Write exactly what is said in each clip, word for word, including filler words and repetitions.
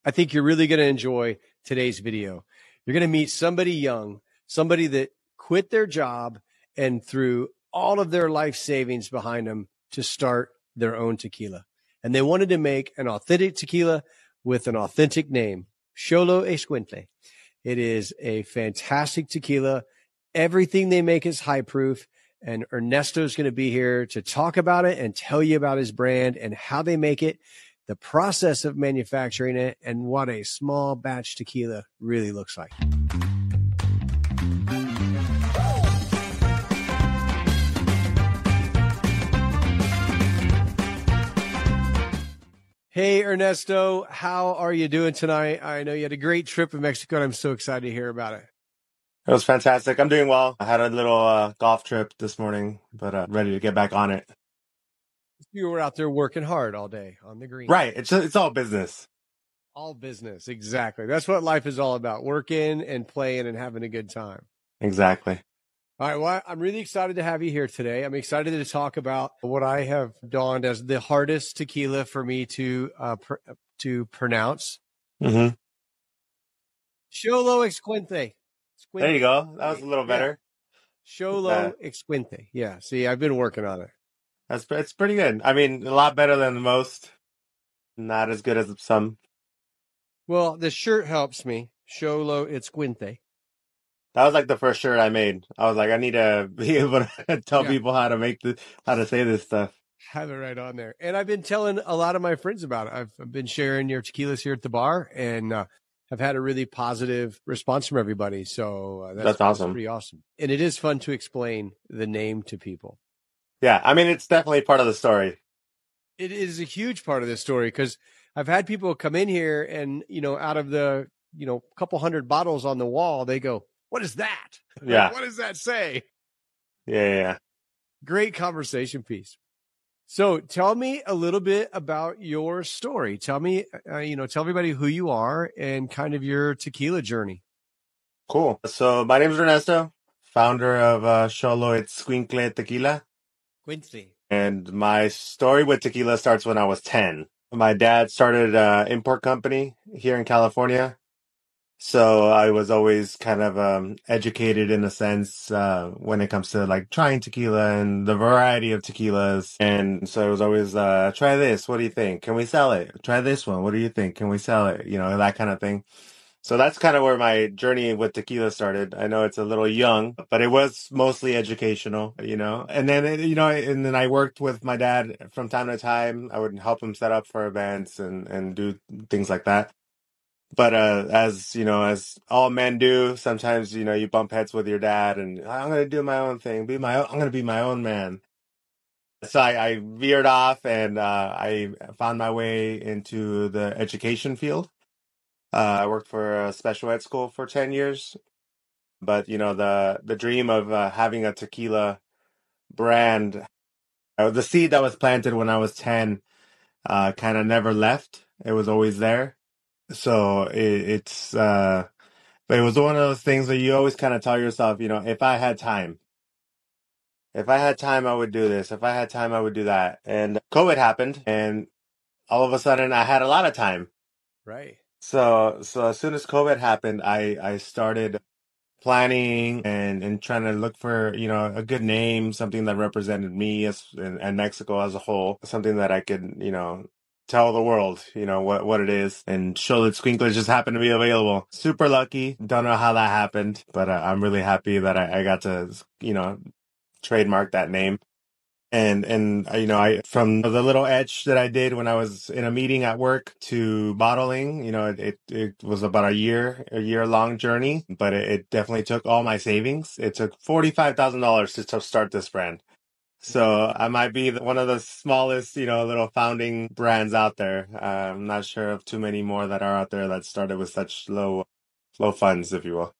I think you're really going to enjoy today's video. You're going to meet somebody young, somebody that quit their job and threw all of their life savings behind them to start their own tequila. And they wanted to make an authentic tequila with an authentic name, Xolo Escuintle. It is a fantastic tequila. Everything they make is high proof. And Ernesto is going to be here to talk about it and tell you about his brand and how they make it, the process of manufacturing it, and what a small batch tequila really looks like. Hey, Ernesto, how are you doing tonight? I know you had a great trip in Mexico, and I'm so excited to hear about it. It was fantastic. I'm doing well. I had a little uh, golf trip this morning, but uh, ready to get back on it. You were out there working hard all day on the green. Right. It's it's all business. All business. Exactly. That's what life is all about, working and playing and having a good time. Exactly. All right. Well, I'm really excited to have you here today. I'm excited to talk about what I have dawned as the hardest tequila for me to uh, pr- to pronounce. Mm-hmm. Xolo Escuintle. There you go. That was a little better. Yeah. Xolo Escuintle. Yeah. See, I've been working on it. That's it's pretty good. I mean, a lot better than most. Not as good as some. Well, the shirt helps me. Xolo Escuintle. That was like the first shirt I made. I was like, I need to be able to tell yeah. people how to make this, how to say this stuff. Have it right on there. And I've been telling a lot of my friends about it. I've, I've been sharing your tequilas here at the bar, and uh, have had a really positive response from everybody. So uh, that's, that's awesome. That's pretty awesome. And it is fun to explain the name to people. Yeah. I mean, it's definitely part of the story. It is a huge part of the story because I've had people come in here and, you know, out of the, you know, couple hundred bottles on the wall, they go, what is that? Yeah. Like, what does that say? Yeah, yeah, yeah. Great conversation piece. So tell me a little bit about your story. Tell me, uh, you know, tell everybody who you are and kind of your tequila journey. Cool. So my name is Ernesto, founder of uh, Xolo Escuintle Tequila. Quincy. And my story with tequila starts when I was ten. My dad started an import company here in California. So I was always kind of um, educated in a sense uh, when it comes to like trying tequila and the variety of tequilas. And so it was always, uh, try this. What do you think? Can we sell it? Try this one. What do you think? Can we sell it? You know, that kind of thing. So that's kind of where my journey with tequila started. I know it's a little young, but it was mostly educational, you know. And then, you know, and then I worked with my dad from time to time. I would help him set up for events and, and do things like that. But uh, as, you know, as all men do, sometimes, you know, you bump heads with your dad and I'm going to do my own thing. Be my own, I'm going to be my own man. So I, I veered off and uh, I found my way into the education field. Uh, I worked for a special ed school for ten years. But, you know, the, the dream of uh, having a tequila brand, uh, the seed that was planted when I was ten uh, kind of never left. It was always there. So it, it's, uh, but it was one of those things that you always kind of tell yourself, you know, if I had time, if I had time, I would do this. If I had time, I would do that. And COVID happened and all of a sudden I had a lot of time. Right. So, so as soon as COVID happened, I, I started planning and, and trying to look for, you know, a good name, something that represented me as and, and Mexico as a whole, something that I could, you know, tell the world, you know, what, what it is. And Xolo Escuintle just happened to be available. Super lucky. Don't know how that happened, but uh, I'm really happy that I, I got to, you know, trademark that name. And, and, you know, I, from the little etch that I did when I was in a meeting at work to bottling, you know, it, it, it was about a year, a year long journey, but it, it definitely took all my savings. It took forty-five thousand dollars to, to start this brand. So I might be one of the smallest, you know, little founding brands out there. Uh, I'm not sure of too many more that are out there that started with such low, low funds, if you will.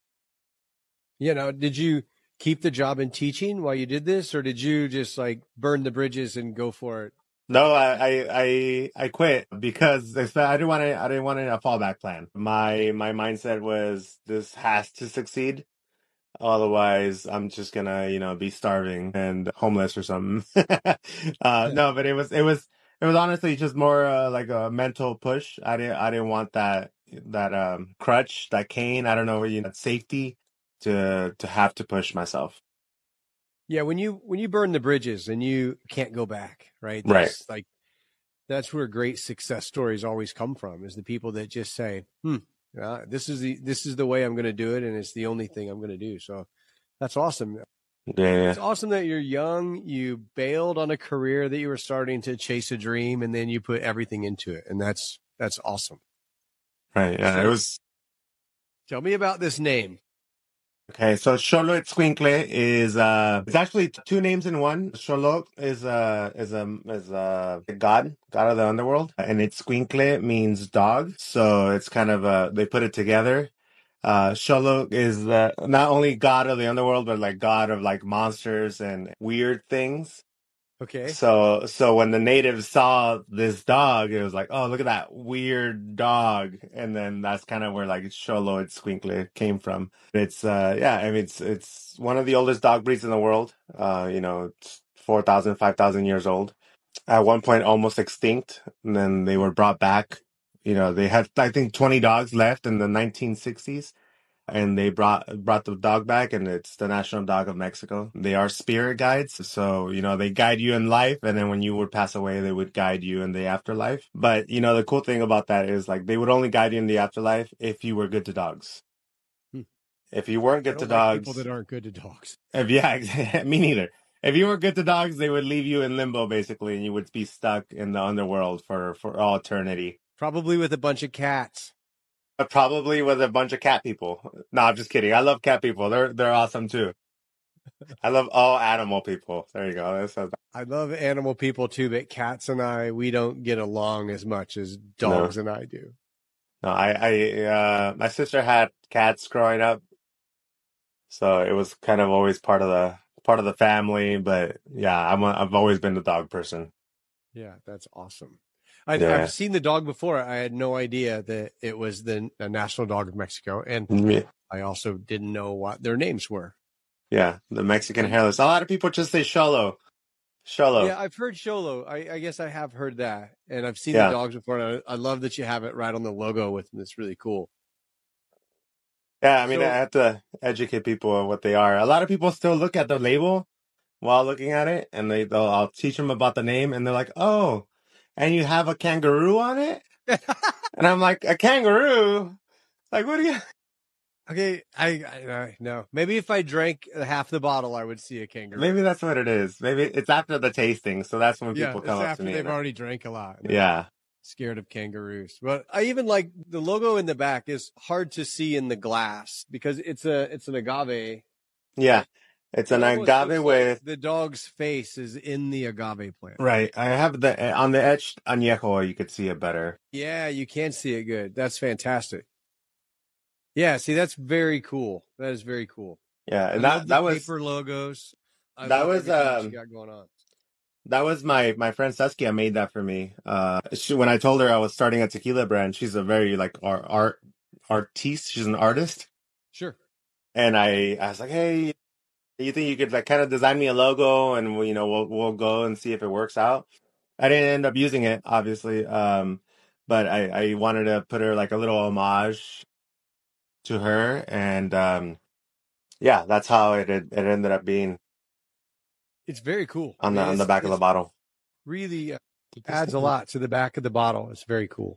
You know, did you keep the job in teaching while you did this, or did you just like burn the bridges and go for it? No, I, I, I, I quit because I didn't want to, I didn't want a fallback plan. My, my mindset was this has to succeed. Otherwise, I'm just gonna, you know, be starving and homeless or something. uh, no, but it was, it was, it was honestly just more uh, like a mental push. I didn't, I didn't want that, that um crutch, that cane, I don't know, you know, that safety to to have to push myself. Yeah, when you when you burn the bridges and you can't go back, right? Right. That's like that's where great success stories always come from, is the people that just say, "Hmm, uh, this is the this is the way I'm going to do it, and it's the only thing I'm going to do." So that's awesome. It's Yeah. awesome that you're young. You bailed on a career that you were starting to chase a dream, and then you put everything into it, and that's that's awesome. Right. Yeah. It So was tell me about this name. okay. So Xolo Escuincle is uh, it's actually two names in one. Xolo is uh is a is a god, god of the underworld, and Escuincle means dog. So it's kind of uh they put it together. Uh, Xolo is the not only god of the underworld, but like god of like monsters and weird things. Okay. So, so when the natives saw this dog, it was like, oh, look at that weird dog. And then that's kind of where like Xolo Escuincle came from. It's, uh, yeah, I mean, it's, it's one of the oldest dog breeds in the world. Uh, you know, it's four thousand, five thousand years old. At one point, almost extinct. And then they were brought back. You know, they had, I think, twenty dogs left in the nineteen sixties, and they brought brought the dog back, and it's the national dog of Mexico. They are spirit guides, so you know they guide you in life, and then when you would pass away, they would guide you in the afterlife. But you know the cool thing about that is like they would only guide you in the afterlife if you were good to dogs. Hmm. If you weren't I good to don't like people dogs, that aren't good to dogs. if yeah, me neither. If you were good to dogs, they would leave you in limbo basically, and you would be stuck in the underworld for for all eternity. Probably with a bunch of cats. But probably with a bunch of cat people. No, I'm just kidding. I love cat people. They're they're awesome too. I love all animal people. There you go. That's a, I love animal people too, but cats and I, we don't get along as much as no, dogs and I do. no. I, I, uh, my sister had cats growing up, so it was kind of always part of the part of the family. But yeah, I'm a, I've always been the dog person. Yeah, that's awesome. I'd, I've Yeah, seen the dog before. I had no idea that it was the, the national dog of Mexico, and yeah, I also didn't know what their names were. yeah. The Mexican And hairless. A lot of people just say Xolo, Xolo. yeah, I've heard Xolo. I, I guess I have heard that, and I've seen the Yeah, dogs before. And I, I love that you have it right on the logo with them. It's really cool. yeah. I mean, I So have to educate people on what they are. A lot of people still look at the label while looking at it, and they they'll I'll teach them about the name, and they're like, "Oh, and you have a kangaroo on it?" And I'm like, "A kangaroo? Like, what do you?" okay, I, I, I no. Maybe if I drank half the bottle, I would see a kangaroo. Maybe that's what it is. Maybe it's after the tasting, so that's when Yeah, people it's come up to after me they've and I, already drank a lot and they're yeah, scared of kangaroos. But I even like the logo in the back is hard to see in the glass because it's a it's an agave. yeah. It's It an almost agave looks like with the dog's face is in the agave plant. right. I have the on the etched añejo. You could see it better. Yeah, you can see it good. That's fantastic. Yeah, see, that's very cool. That is very cool. Yeah, I and love that the that was paper logos. I that love was everything that you um got going on. that was my my friend Saskia made that for me. Uh, she, when I told her I was starting a tequila brand, she's a very like art art artiste. She's an artist, Sure. and I I was like, hey, you think you could like kind of design me a logo, and we, you know we'll we'll go and see if it works out. I didn't end up using it, obviously, um, but I I wanted to put her like a little homage to her, and um, yeah, that's how it it ended up being It's very cool. I on the mean, on the it's back of the it's bottle. really uh, adds a lot to the back of the bottle. It's very cool.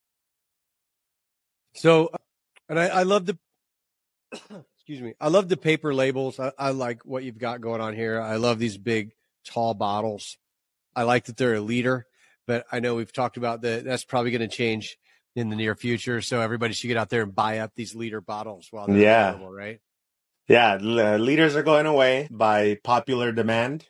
So, uh, and I, I love the excuse me. I love the paper labels. I, I like what you've got going on here. I love these big, tall bottles. I like that they're a liter, but I know we've talked about that. That's probably going to change in the near future. So everybody should get out there and buy up these liter bottles while they're Yeah, available, right? yeah, l- leaders are going away by popular demand.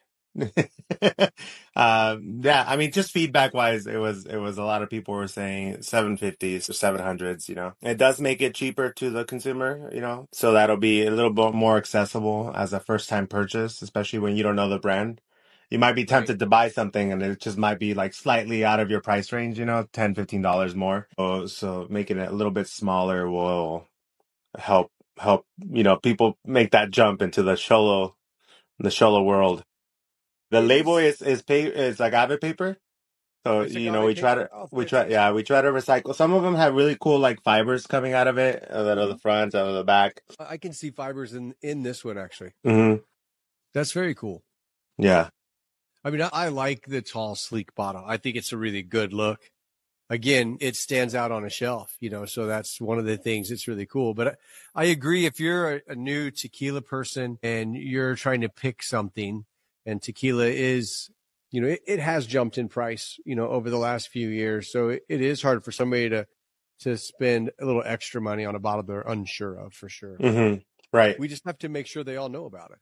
Um, yeah, I mean, just feedback wise, it was it was a lot of people were saying seven fifties or seven hundreds. You know, it does make it cheaper to the consumer. You know, so that'll be a little bit more accessible as a first time purchase, especially when you don't know the brand. You might be Right. tempted to buy something and it just might be like slightly out of your price range. You know, ten fifteen dollars more. So, so making it a little bit smaller will help help you know people make that jump into the Sholo the Sholo world. The It label is. is is pa is agave paper. So, It's you know, we agave try paper. to, Oh, we try, fantastic. yeah, we try to recycle. Some of them have really cool like fibers coming out of it, uh, that are the Mhm. front, out of the back. I can see fibers in in this one actually. Hmm. That's very cool. Yeah. I mean, I, I like the tall, sleek bottle. I think it's a really good look. Again, it stands out on a shelf, you know, so that's one of the things that's really cool. But I, I agree. If you're a, a new tequila person and you're trying to pick something, and tequila is, you know, it, it has jumped in price, you know, over the last few years. So it, it is hard for somebody to, to spend a little extra money on a bottle they're unsure of, for sure. Hmm. Right. We just have to make sure they all know about it.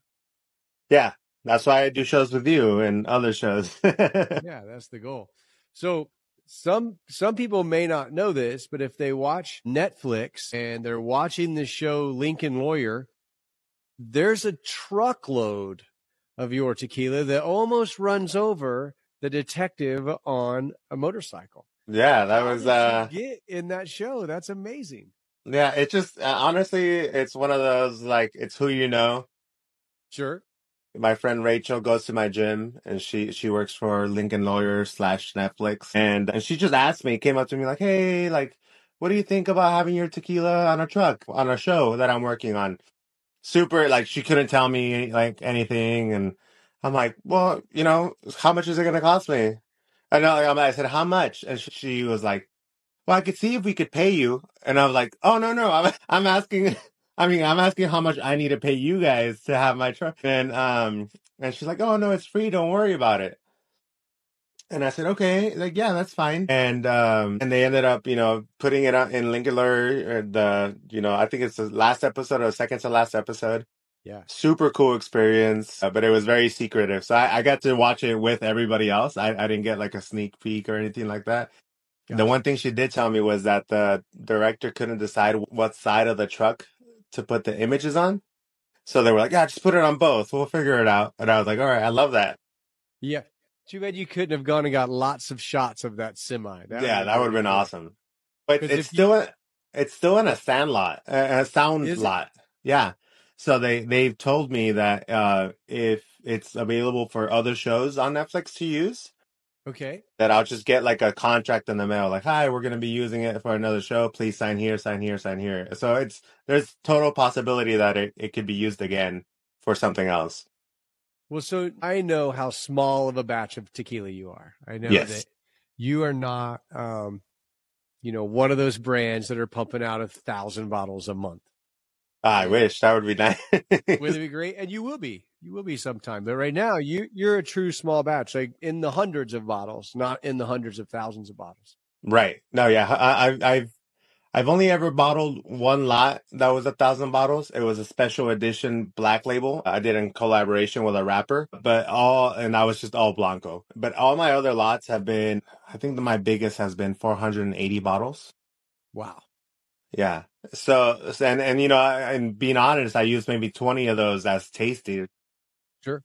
Yeah. That's why I do shows with you and other shows. Yeah, that's the goal. So some some people may not know this, but if they watch Netflix and they're watching the show Lincoln Lawyer, there's a truckload of your tequila that almost runs over the detective on a motorcycle. Yeah, that How was, did you uh, get in that show? That's amazing. yeah, it just, uh, honestly, it's one of those, like, it's who you know. Sure. My friend Rachel goes to my gym and she, she works for Lincoln Lawyer slash Netflix. And, and she just asked me, came up to me like, hey, like, what do you think about having your tequila on a truck, on a show that I'm working on? Super, like, she couldn't tell me, like, anything. And I'm like, well, you know, how much is it going to cost me? I know, like, I said, how much? And she, she was like, well, I could see if we could pay you. And I was like, oh, no, no, I'm, I'm asking, I mean, I'm asking how much I need to pay you guys to have my truck. And, um, and she's like, oh, no, it's free. Don't worry about it. And I said, okay, like, yeah, that's fine. And, um, and they ended up, you know, putting it out in Lincoln Lawyer, the, you know, I think it's the last episode or second to last episode. Yeah. Super cool experience, uh, but it was very secretive. So I, I got to watch it with everybody else. I, I didn't get like a sneak peek or anything like that. The Gotcha. one thing she did tell me was that the director couldn't decide what side of the truck to put the images on. So they were like, yeah, just put it on both. We'll figure it out. And I was like, all right, I love that. Yeah. Too bad you couldn't have gone and got lots of shots of that semi. That Yeah, that would have been cool. awesome. But 'Cause it's if you- still in, it's still in a sand lot, a a sound Is it? lot. Yeah. So they they've told me that uh if it's available for other shows on Netflix to use, Okay. that I'll just get like a contract in the mail, like, hi, we're gonna be using it for another show. Please sign here, sign here, sign here. So it's there's total possibility that it, it could be used again for something else. Well, so I know how small of a batch of tequila you are. I know Yes. that you are not, um, you know, one of those brands that are pumping out a thousand bottles a month. I wish that would be nice. Would it be great? And you will be. You will be sometime. But right now, you you're a true small batch, like in the hundreds of bottles, not in the hundreds of thousands of bottles. Right. No, yeah. I, I I've I've only ever bottled one lot that was a thousand bottles. It was a special edition black label I did in collaboration with a rapper, but all, and I was just all Blanco. But all my other lots have been, I think that my biggest has been four hundred eighty bottles. Wow. Yeah. So, and, and, you know, I- and being honest, I used maybe twenty of those as tasty. Sure.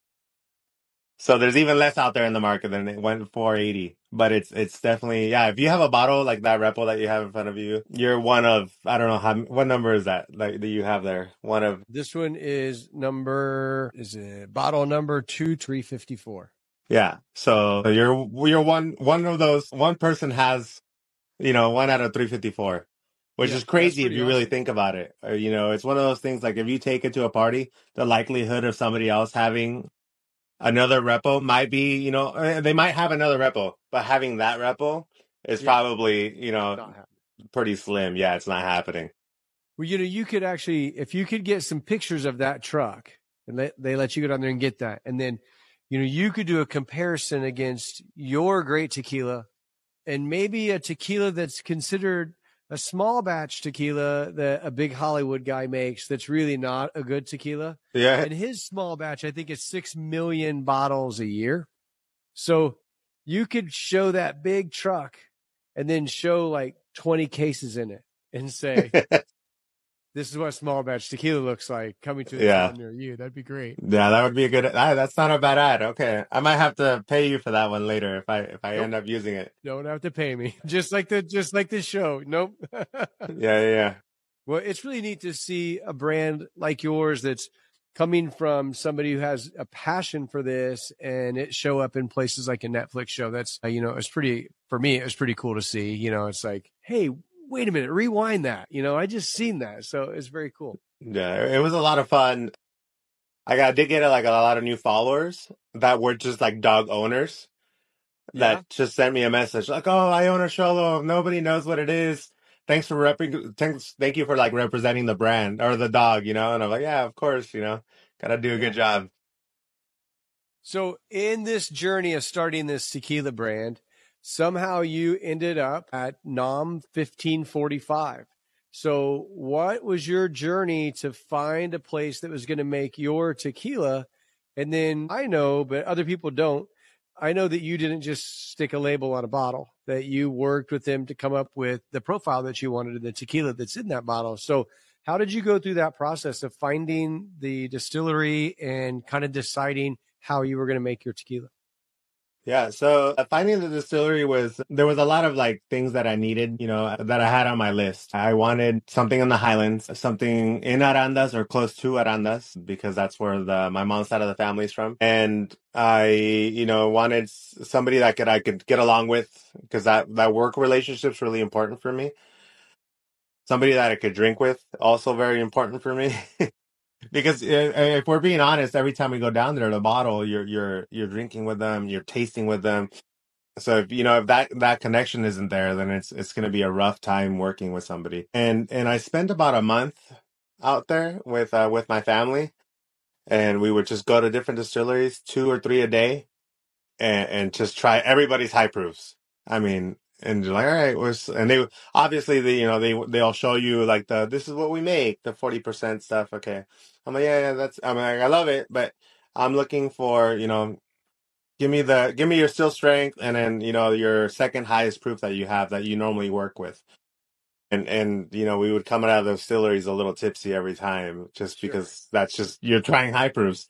So there's even less out there in the market than it went four eighty. But it's it's definitely, yeah, if you have a bottle like that Repo that you have in front of you, you're one of, I don't know how, what number is that like that you have there? One of, This one is number, is it bottle number two, three fifty-four. yeah. So you're you're one one of those, one person has, you know, one out of three fifty-four, which Yeah, is crazy if pretty you really awesome. think about it. Or, you know, it's one of those things like if you take it to a party, the likelihood of somebody else having another Repo might be, you know, uh, they might have another Repo, but having that Repo is Yeah. probably, you know, Not happening. pretty slim. Yeah, it's not happening. Well, you know, you could actually, if you could get some pictures of that truck and let, they let you go down there and get that. And then, you know, you could do a comparison against your great tequila and maybe a tequila that's considered a small batch tequila that a big Hollywood guy makes that's really not a good tequila. Yeah. And his small batch, I think, is six million bottles a year. So you could show that big truck and then show like twenty cases in it and say, this is what small batch tequila looks like coming to a Yeah. town near you. That'd be great. Yeah, that would be a good, ah, that's not a bad ad. Okay. I might have to pay you for that one later if I if I Nope. end up using it. Don't have to pay me. Just like the just like this show. Nope. Yeah, yeah, yeah. Well, it's really neat to see a brand like yours that's coming from somebody who has a passion for this and it show up in places like a Netflix show, that's, uh, you know, it's pretty, for me, it was pretty cool to see. You know, it's like, hey, wait a minute, rewind that. You know, I just seen that. So it's very cool. Yeah, it was a lot of fun. I got did get like a lot of new followers that were just like dog owners Yeah. that just sent me a message like, "Oh, I own a Xolo. Nobody knows what it is. Thanks for repping. Thanks, thank you for like representing the brand or the dog, you know." And I'm like, "Yeah, of course, you know, gotta do a Yeah. good job." So in this journey of starting this tequila brand, somehow you ended up at Nom fifteen forty-five. So what was your journey to find a place that was going to make your tequila? And then I know, but other people don't. I know that you didn't just stick a label on a bottle, that you worked with them to come up with the profile that you wanted in the tequila that's in that bottle. So how did you go through that process of finding the distillery and kind of deciding how you were going to make your tequila? Yeah, so uh, finding the distillery was, there was a lot of like things that I needed, you know, that I had on my list. I wanted something in the Highlands, something in Arandas or close to Arandas, because that's where the my mom's side of the family is from. And I, you know, wanted s- somebody that could I could get along with, because that that work relationship's really important for me. Somebody that I could drink with, also very important for me. Because if, if we're being honest, every time we go down there, the bottle, you're you're you're drinking with them, you're tasting with them. So if you know if that that connection isn't there, then it's it's going to be a rough time working with somebody. And and I spent about a month out there with uh, with my family, and we would just go to different distilleries, two or three a day, and and just try everybody's high proofs. I mean, and you're like, all right, what's, and they obviously they you know they they'll show you like the this is what we make, the forty percent stuff. Okay, I'm like, yeah, yeah, that's, I'm like, I love it, but I'm looking for, you know. Give me the give me your still strength, and then you know your second highest proof that you have that you normally work with. And and you know we would come out of the distilleries a little tipsy every time, just Sure. because that's just, you're trying high proofs.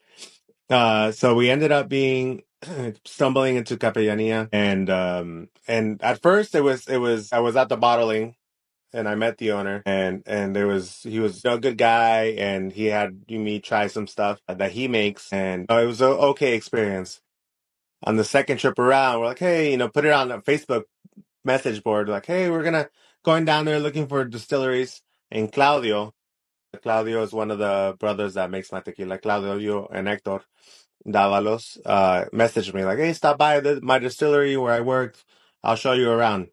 Uh, so we ended up being stumbling into Capellania, and um and at first it was it was I was at the bottling, and I met the owner, and and there was he was a good guy, and he had me try some stuff that he makes, and uh, it was an okay experience. On the second trip around, we're like, hey, you know, put it on a Facebook message board. Like, hey, we're gonna going down there looking for distilleries. And Claudio, Claudio is one of the brothers that makes my tequila. Claudio and Hector Davalos uh, messaged me like, hey, stop by the, my distillery where I worked. I'll show you around.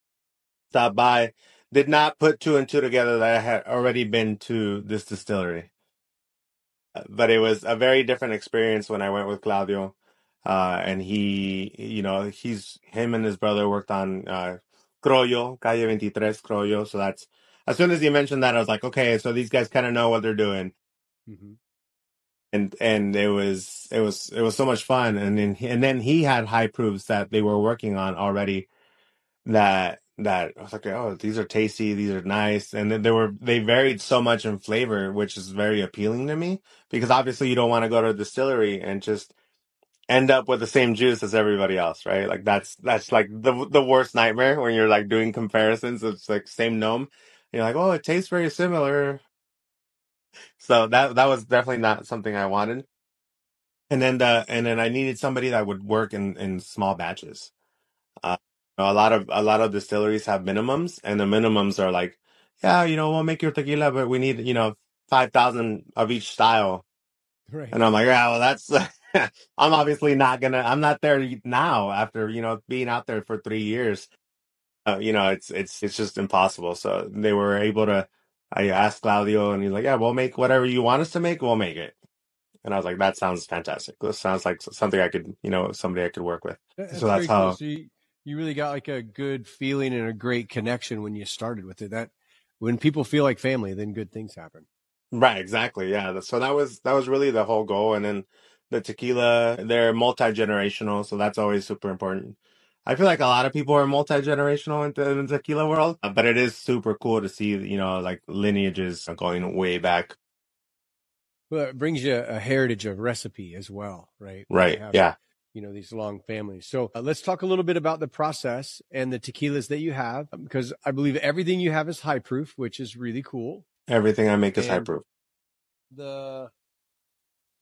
Stop by. Did not put two and two together that I had already been to this distillery. But it was a very different experience when I went with Claudio. Uh, and he, you know, he's, him and his brother worked on, uh, Croyo, Calle twenty-tres, Croyo. So that's, as soon as you mentioned that, I was like, okay, so these guys kind of know what they're doing. Mm-hmm. And, and it was, it was, it was so much fun. And then, and then he had high proofs that they were working on already, that, that I was like, oh, these are tasty, these are nice. And then they were, they varied so much in flavor, which is very appealing to me, because obviously you don't want to go to a distillery and just end up with the same juice as everybody else, right? Like that's that's like the the worst nightmare when you're like doing comparisons. It's like same gnome. And you're like, oh, it tastes very similar. So that that was definitely not something I wanted. And then the and then I needed somebody that would work in in small batches. Uh, a lot of a lot of distilleries have minimums, and the minimums are like, yeah, you know, we'll make your tequila, but we need, you know, five thousand of each style. Right. And I'm like, yeah, well, that's, I'm obviously not gonna, I'm not there now after, you know, being out there for three years. Uh, you know, it's, it's, it's just impossible. So they were able to, I asked Claudio, and he's like, yeah, we'll make whatever you want us to make, we'll make it. And I was like, that sounds fantastic. This sounds like something I could, you know, somebody I could work with. So That's that's very cool. how, So you, you really got like a good feeling and a great connection when you started with it. That when people feel like family, then good things happen. right, exactly. Yeah. So that was, that was really the whole goal. And then the tequila, they're multi-generational. So that's always super important. I feel like a lot of people are multi-generational in the, in the tequila world, uh, but it is super cool to see, you know, like lineages going way back. Well, it brings you a heritage of recipe as well, right? When you Right. have, Yeah. you know, these long families. So uh, let's talk a little bit about the process and the tequilas that you have, because I believe everything you have is high proof, which is really cool. Everything I make is high And proof. the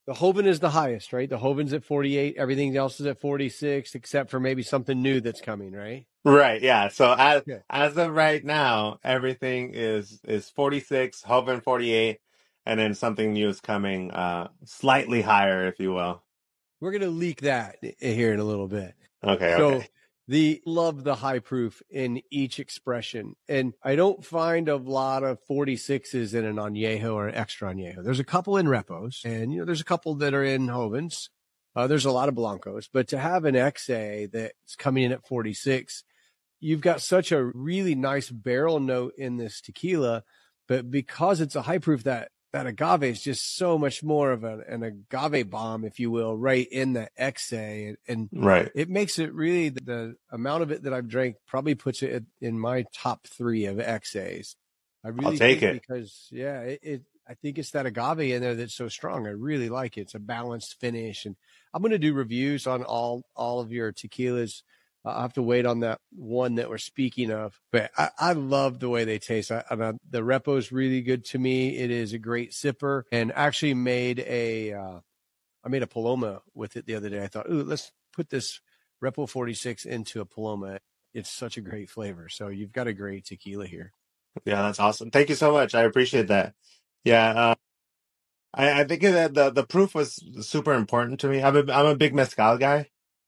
The Hoven is the highest, right? The Hoven's at forty-eight. Everything else is at forty-six, except for maybe something new that's coming, right? Right, yeah. So as Yeah. as of right now, everything is is forty-six, Hovind forty-eight, and then something new is coming, uh, slightly higher, if you will. We're going to leak that here in a little bit. Okay, So okay. the love the high proof in each expression. And I don't find a lot of forty-sixes in an añejo or an extra añejo. There's a couple in repos, and you know, there's a couple that are in Hovens. Uh, there's a lot of blancos, but to have an X A that's coming in at forty-six, you've got such a really nice barrel note in this tequila, but because it's a high proof, that that agave is just so much more of an, an agave bomb, if you will, right in the X A. And, and Right. it makes it really, the, the amount of it that I've drank probably puts it in my top three of X As. I really I'll take think it. because, yeah, it, it, I think it's that agave in there that's so strong. I really like it. It's a balanced finish. And I'm going to do reviews on all, all of your tequilas. I'll have to wait on that one that we're speaking of, but I, I love the way they taste. I, I, the Repo is really good to me. It is a great sipper, and actually made a, uh, I made a Paloma with it the other day. I thought, ooh, let's put this Repo forty-six into a Paloma. It's such a great flavor. So you've got a great tequila here. Yeah, that's awesome. Thank you so much. I appreciate that. Yeah, uh, I, I think that the the proof was super important to me. I'm a I'm a big mezcal guy.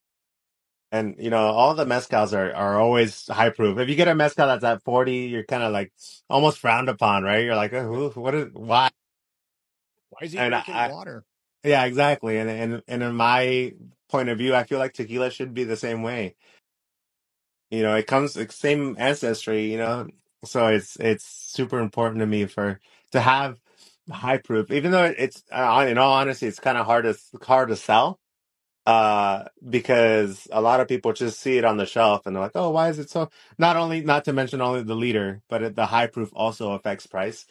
And you know, all the mezcals are, are always high proof. If you get a mezcal that's at forty, you're kind of like almost frowned upon, right? You're like, oh, what is why? Why is he And I, drinking I water? yeah, exactly. And and and in my point of view, I feel like tequila should be the same way. You know, it comes the same ancestry, you know. So it's it's super important to me for to have high proof, even though it's uh, in all honesty, it's kind of hard to hard to sell. Uh, because a lot of people just see it on the shelf and they're like, "Oh, why is it so?" Not only, not to mention only the liter, but it, the high proof also affects price.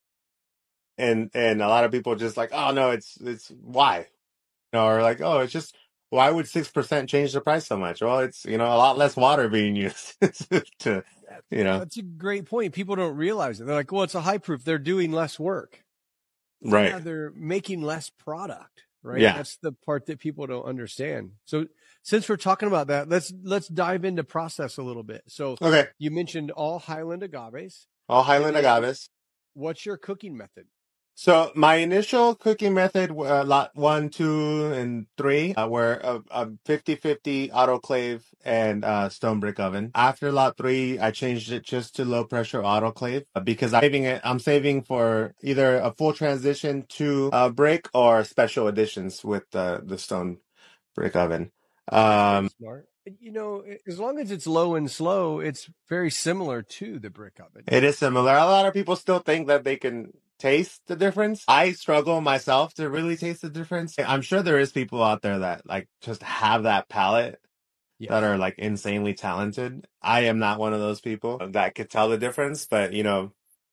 And and a lot of people just like, "Oh no, it's it's why?" You know, or like, "Oh, it's just why would six percent change the price so much?" Well, it's you know a lot less water being used to you know That's a great point. People don't realize it. They're like, well, it's a high proof. They're doing less work. right. Yeah, they're making less product, right? Yeah. That's the part that people don't understand. So since we're talking about that, let's let's dive into process a little bit. So Okay. you mentioned all Highland agaves, All and Highland then agaves. what's your cooking method? So my initial cooking method, uh, lot one, two, and three, uh, were a, a fifty-fifty autoclave and uh, stone brick oven. After lot three, I changed it just to low pressure autoclave uh, because I'm saving it. I'm saving for either a full transition to uh, brick or special editions with the the stone brick oven. That's very Um, smart. You know, as long as it's low and slow, it's very similar to the brick oven. It is similar. A lot of people still think that they can taste the difference. I struggle myself to really taste the difference. I'm sure there is people out there that like just have that palate that Yes. are like insanely talented. I am not one of those people that could tell the difference, but you know,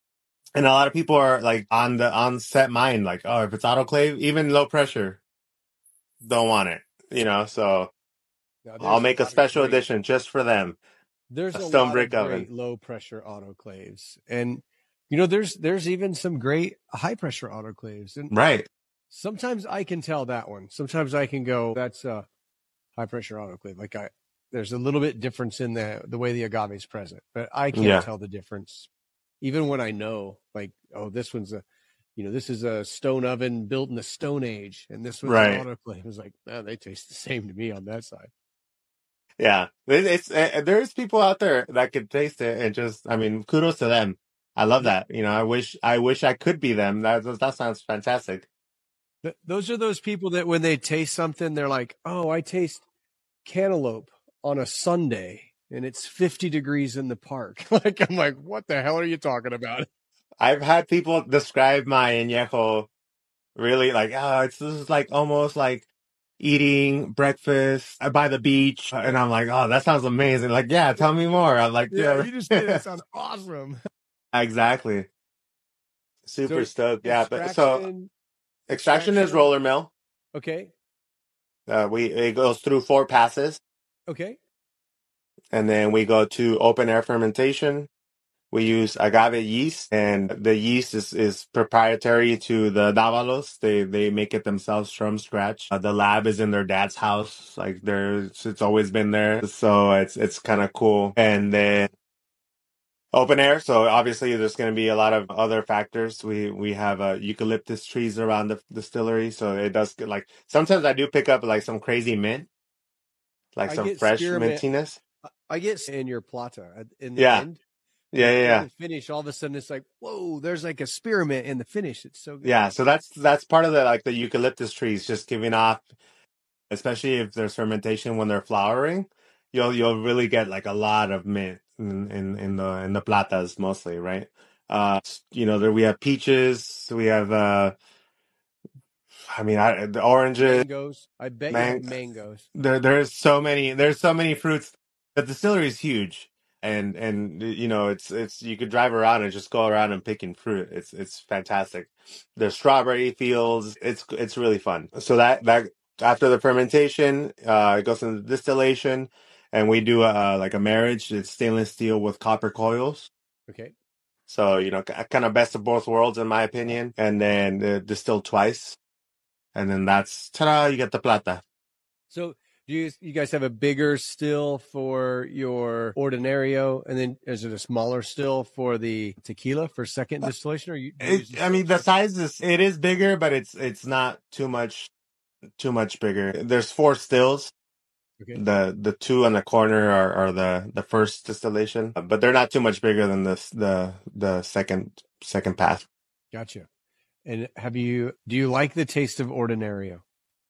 and a lot of people are like on the on set mind, like, oh, if it's autoclave, even low pressure, don't want it. You know, so Now I'll there's a make a lot of special great edition just for them, there's a a stone lot brick of oven. great low pressure autoclaves. And you know, there's there's even some great high pressure autoclaves. And Right. sometimes I can tell that one. Sometimes I can go, that's a high pressure autoclave. Like I, there's a little bit difference in the the way the agave is present, but I can't Yeah. tell the difference, even when I know, like, oh, this one's a, you know, this is a stone oven built in the Stone Age, and this one's an Right. autoclave. It's like, man, they taste the same to me on that side. Yeah, It- it's uh, there's people out there that could taste it and just, I mean, kudos to them. I love Yeah, that. You know, I wish I wish I could be them. That that sounds fantastic. Th- those are those people that when they taste something, they're like, oh, I taste cantaloupe on a Sunday and it's fifty degrees in the park. Like, I'm like, what the hell are you talking about? I've had people describe my añejo really like, oh, it's this is like almost like eating breakfast uh, by the beach, and I'm like, oh, that sounds amazing. Like, yeah, tell me more. I'm like, Yeah, yeah, you just did. That sounds awesome. exactly. Super So stoked. Yeah, but so extraction, extraction is extraction. roller mill. Okay. Uh, we it goes through four passes. Okay. And then we go to open air fermentation. We use agave yeast, and the yeast is, is proprietary to the Davalos. They they make it themselves from scratch. Uh, the lab is in their dad's house. Like there's, it's always been there. So it's it's kind of cool. And then open air. So obviously there's going to be a lot of other factors. We we have uh, eucalyptus trees around the distillery, so it does get like sometimes I do pick up like some crazy mint, like I some get fresh spearmint. mintiness. I get in your plata in the Yeah, end. yeah, And yeah, in yeah. the finish, all of a sudden it's like, whoa, there's like a spearmint in the finish. It's so good. Yeah, so that's that's part of the like the eucalyptus trees just giving off, especially if there's fermentation when they're flowering, you'll you'll really get like a lot of mint in in, in the in the platas mostly, right? Uh, you know, there we have peaches, we have uh, I mean, I, the oranges, Mangoes. I bet you have man. mangoes. There there's so many there's so many fruits. The distillery is huge. And and you know it's it's you could drive around and just go around and picking fruit. It's it's fantastic. There's strawberry fields. It's it's really fun. So that that after the fermentation, uh, it goes into distillation, and we do a like a marriage. It's stainless steel with copper coils. Okay. So you know, kind of best of both worlds in my opinion. And then uh, distilled twice, and then that's ta-da! You get the plata. So do you you guys have a bigger still for your Ordinario, and then is it a smaller still for the tequila for second distillation? Or you? Do you use the It, I same mean, the still? size is it is bigger, but it's it's not too much too much bigger. There's four stills. Okay, The the two on the corner are, are the the first distillation, but they're not too much bigger than this the the second second pass. gotcha. And have you? Do you like the taste of Ordinario?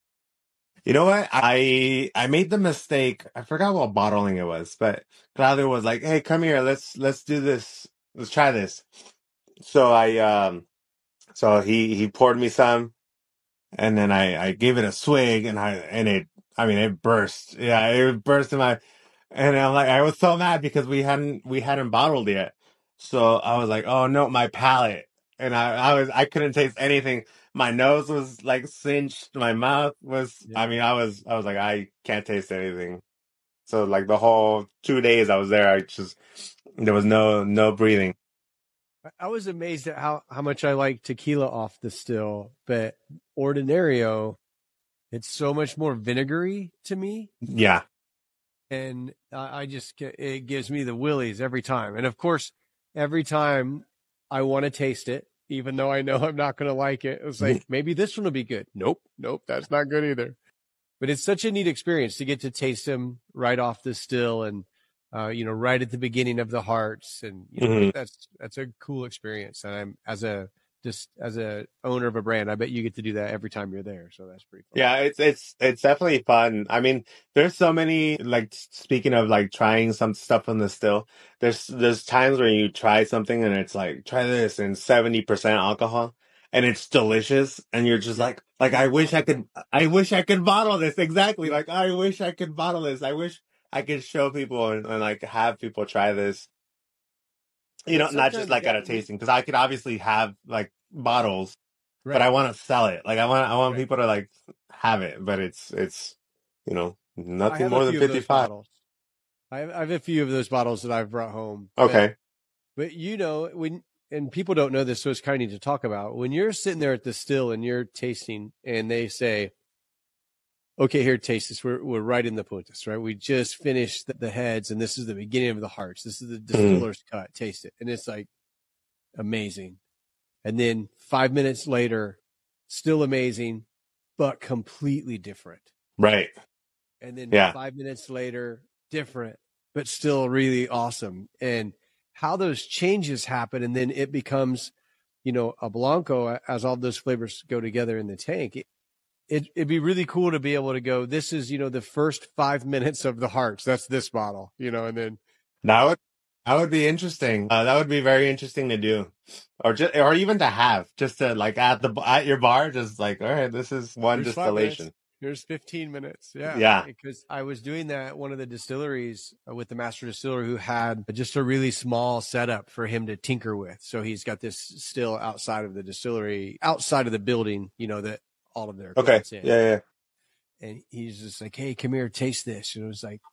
You know what? I I made the mistake. I forgot what bottling it was, but Claudio was like, "Hey, come here. Let's let's do this. Let's try this." So I um so he he poured me some, and then I I gave it a swig, and I and it I mean it burst. Yeah, it burst in my, and I'm like I was so mad because we hadn't we hadn't bottled yet. So I was like, oh no, my palate, and I I was I couldn't taste anything. My nose was like cinched. My mouth was. Yeah. I mean, I was I was like I can't taste anything. So like the whole two days I was there, I just there was no no breathing. I, I was amazed at how how much I like tequila off the still, but Ordinario, it's so much more vinegary to me. Yeah, And I I just get- it gives me the willies every time. And of course, every time I want to taste it, even though I know I'm not going to like it. It's like maybe this one will be good. Nope, nope, that's not good either. But it's such a neat experience to get to taste them right off the still, and uh, you know, right at the beginning of the hearts, and you know, hmm that's that's a cool experience. And I'm as a just as a owner of a brand, I bet you get to do that every time you're there. So that's pretty fun. yeah. It's it's it's definitely fun. I mean, there's so many like speaking of like trying some stuff on the still. There's there's times where you try something and it's like try this and seventy percent alcohol. And it's delicious, and you're just Yeah, like, like I wish I could, I wish I could bottle this exactly. Like I wish I could bottle this. I wish I could show people and, and like have people try this. You and know, not just sometimes like yeah, at a we tasting, because I could obviously have like bottles, but right, I want to sell it. Like I want, I want right. people to like have it, but it's, it's, you know, I nothing have a more than few of those fifty-five. bottles. I have, I have a few of those bottles that I've brought home. But Okay. but you know when and people don't know this, so it's kind of neat to talk about. When you're sitting there at the still and you're tasting, and they say, "Okay, here, taste this. We're we're right in the puntas, right? We just finished the, the heads, and this is the beginning of the hearts. This is the Mm, distiller's cut. Taste it." And it's like amazing. And then five minutes later, still amazing, but completely different. right. And then Yeah. five minutes later, different, but still really awesome. And how those changes happen, and then it becomes, you know, a Blanco as all those flavors go together in the tank. It, it, it'd be really cool to be able to go, this is, you know, the first five minutes of the hearts. That's this bottle, you know, and then That would, that would be interesting. Uh, that would be very interesting to do, or just, or even to have, just to like at the at your bar, just like, all right, this is one here's five minutes. distillation. Here's fifteen minutes. Yeah. Yeah. Because I was doing that at one of the distilleries uh, with the master distiller who had just a really small setup for him to tinker with. So he's got this still outside of the distillery, outside of the building, you know, that all of their Okay. equipment's in. Yeah. Yeah. And he's just like, hey, come here, taste this. And it was like,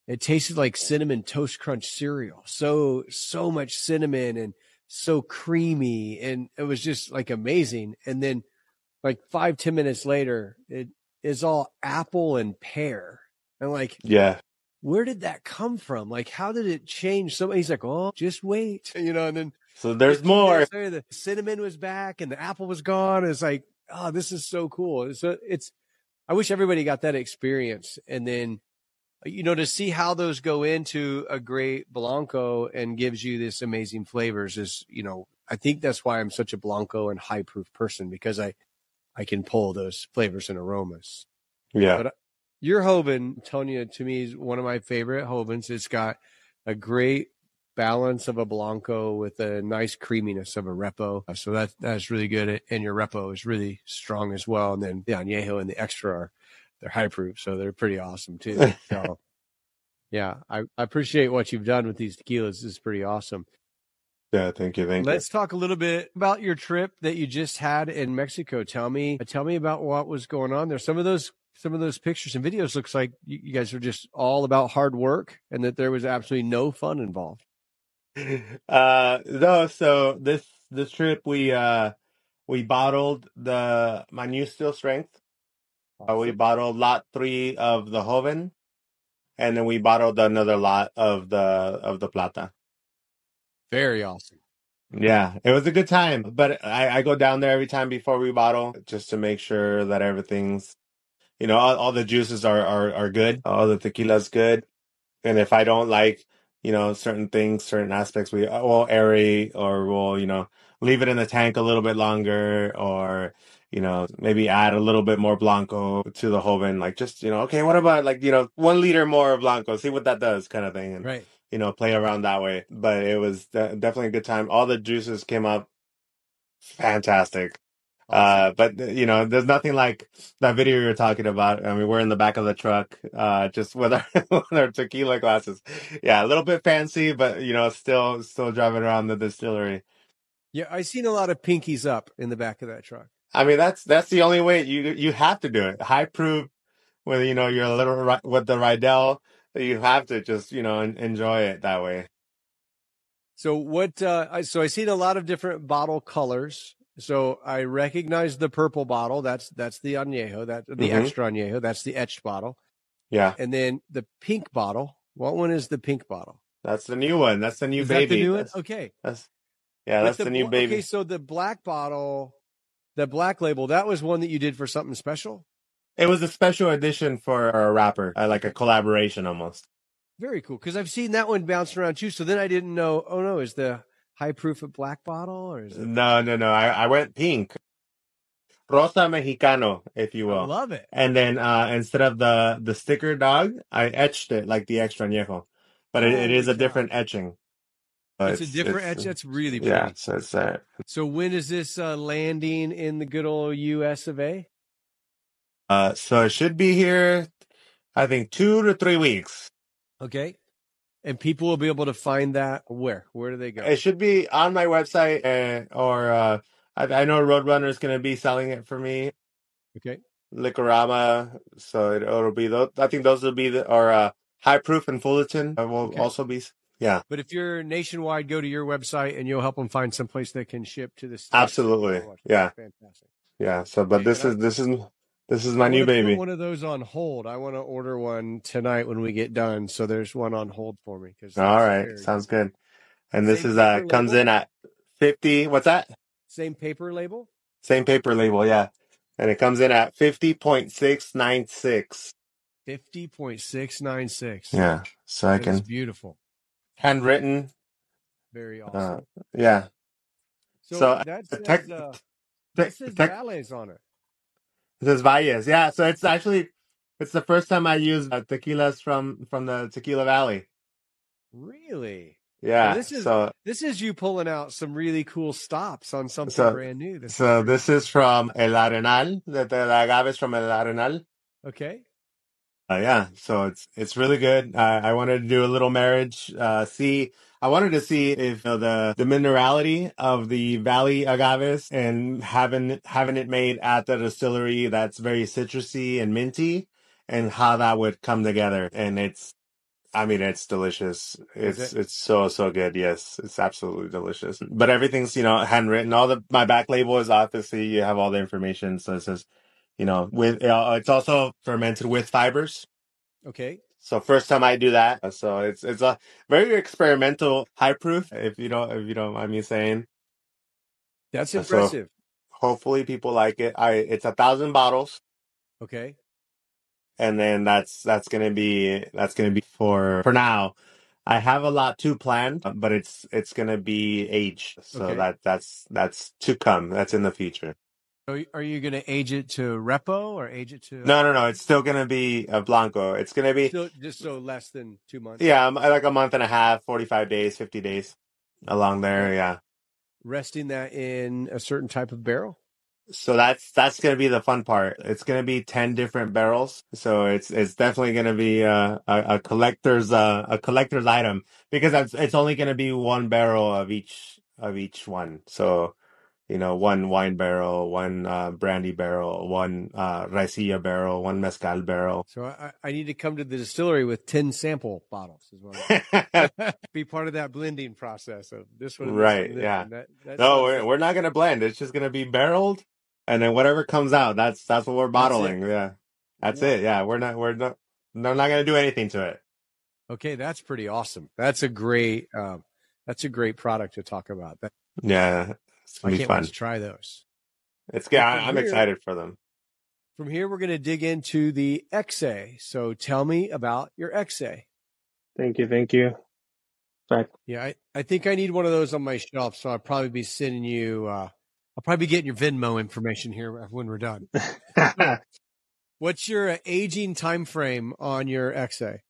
It tasted like cinnamon toast crunch cereal. So, so much cinnamon and so creamy. And it was just like amazing. And then like five, ten minutes later, it is all apple and pear. And like, Yeah. where did that come from? Like, how did it change? Somebody's like, oh, just wait, you know, and then So there's fifteen more. minutes later, the cinnamon was back and the apple was gone. It's like, oh, this is so cool. So it's, I wish everybody got that experience. And then, you know, to see how those go into a great Blanco and gives you this amazing flavors is, you know, I think that's why I'm such a Blanco and high proof person, because I, I can pull those flavors and aromas. Yeah. But your Joven, Tonya, to me is one of my favorite Jovens. It's got a great balance of a Blanco with a nice creaminess of a Repo. So that that's really good. And your Repo is really strong as well. And then the Añejo and the Extra are, they're high proof, so they're pretty awesome too. So yeah, I, I appreciate what you've done with these tequilas. This is pretty awesome. Yeah, thank you, thank Let's you. talk a little bit about your trip that you just had in Mexico. Tell me, tell me about what was going on there. Some of those, some of those pictures and videos looks like you, you guys are just all about hard work, and that there was absolutely no fun involved. Uh, no, so this this trip we uh we bottled the my new Still Strength. Uh, we Awesome. bottled lot three of the Joven, and then we bottled another lot of the of the Plata. Very awesome. Yeah, it was a good time. But I, I go down there every time before we bottle just to make sure that everything's, you know, all, all the juices are, are, are good. All the tequila's good. And if I don't like, you know, certain things, certain aspects, we will aerate or we'll, you know, leave it in the tank a little bit longer or, you know, maybe add a little bit more Blanco to the Joven. Like just, you know, okay, what about like, you know, one liter more of Blanco, see what that does kind of thing. And, Right. you know, play around that way. But it was de- definitely a good time. All the juices came up fantastic. Awesome. Uh, but you know, there's nothing like that video you're talking about. I mean, we're in the back of the truck, uh, just with our, with our tequila glasses. Yeah, a little bit fancy, but you know, still, still driving around the distillery. Yeah, I seen a lot of pinkies up in the back of that truck. I mean, that's that's the only way you you have to do it. High proof, with you know, you're a little ri- with the Rydell, you have to just you know en- enjoy it that way. So what? Uh, I, so I seen a lot of different bottle colors. So I recognize the purple bottle. That's that's the añejo. That the hmm extra añejo. That's the etched bottle. Yeah, And then the pink bottle. What one is the pink bottle? that's the new one. That's the new Is that the baby. new one? That's Okay. that's yeah, With that's the the new bl- okay, baby. so the black bottle, the black label, that was one that you did for something special. It was a special edition for a rapper, uh, like a Okay. collaboration almost. Very cool. Because I've seen that one bouncing around too. So then I didn't know. Oh no, is the high proof a black bottle or is it? No, no, no. I, I went pink. Rosa Mexicano, if you I will. love it. And then uh, instead of the the sticker dog, I etched it like the extra añejo. But it, it is Holy a cow! different etching. So It's a it's different it's etch. That's really yeah, pretty. so it's uh, So when is this uh, landing in the good old U S of A? uh so it should be here I think two to three weeks. Okay. And people will be able to find that where? Where do they go? It should be on my website uh, or uh I, I know Roadrunner is going to be selling it for me. Okay. Liquorama, so it, it'll be those. I think those will be the or uh, High Proof and Fullerton uh, will Okay. also be. Yeah, But if you're nationwide, go to your website and you'll help them find someplace that can ship to the States. absolutely. Oh, Yeah, fantastic. yeah. So, but Okay, this and is I, this is this is my I new want to put baby. one of those on hold. I want to order one tonight when we get done. So there's one on hold for me because All right, sounds good. And this Same is uh paper comes label? in at fifty. What's that? Same paper label. Same paper label, yeah. And it comes in at fifty point six nine six. fifty point six nine six. Yeah, so I That is can beautiful. handwritten. Very awesome. Uh, yeah. So, So that uh, says, tech, uh, tech, that says tech, Valles on it. It says Valles. Yeah, so it's actually it's the first time I use uh, tequilas from from the Tequila Valley. Really? Yeah. Well, this is So this is you pulling out some really cool stops on something so brand new. This so is this is from El Arenal. The, the agave is from El Arenal. okay. Uh, yeah. So it's it's really good. Uh, I wanted to do a little marriage. Uh, see, I wanted to see if you know, the the minerality of the Valley agaves and having having it made at the distillery that's very citrusy and minty, and how that would come together. And it's I mean, it's delicious. Is It's it? it's so so good. Yes, it's absolutely delicious. But everything's, you know, handwritten. All the my back label is obviously you have all the information. So it says, you know, with uh, it's also fermented with fibers. Okay. So first time I do that. So it's it's a very experimental, high proof. If you don't if you don't mind me saying. That's So impressive. hopefully people like it. I it's a thousand bottles. Okay. And then that's that's gonna be that's gonna be for for now. I have a lot too planned, but it's it's gonna be aged, so Okay. that that's that's to come. That's in the future. So are you going to age it to repo or age it to No, no, no. It's still gonna be a blanco. It's gonna be still just so less than two months? yeah, m- like a month and a half, forty-five days, fifty days along Okay. there. Yeah. Resting that in a certain type of barrel? So that's that's gonna be the fun part. It's gonna be ten different barrels. So it's it's definitely gonna be a a, a collector's uh, a collector's item because it's it's only gonna be one barrel of each of each one. So you know, one wine barrel, one uh, brandy barrel, one uh, raicilla barrel, one mezcal barrel. So I, I need to come to the distillery with ten sample bottles is what I'm be part of that blending process of this one and this one Right, and this yeah. one. That that No, sounds we're like we're not gonna blend. It's just gonna be barreled, and then whatever comes out, that's that's what we're that's it. bottling. Yeah, that's Yeah. it. Yeah, we're not we're not they're not gonna do anything to it. Okay, that's pretty awesome. That's a great um, that's a great product to talk about. That, Yeah, it's I gonna be can't wait to fun. try those. It's good. Well, I- from I'm here, excited for them. from here, we're going to dig into the X A. So tell me about your X A. Thank you, thank you. Back. Yeah, I, I think I need one of those on my shelf. So I'll probably be sending you. Uh, I'll probably be getting your Venmo information here when we're done. So, what's your uh, aging time frame on your X A?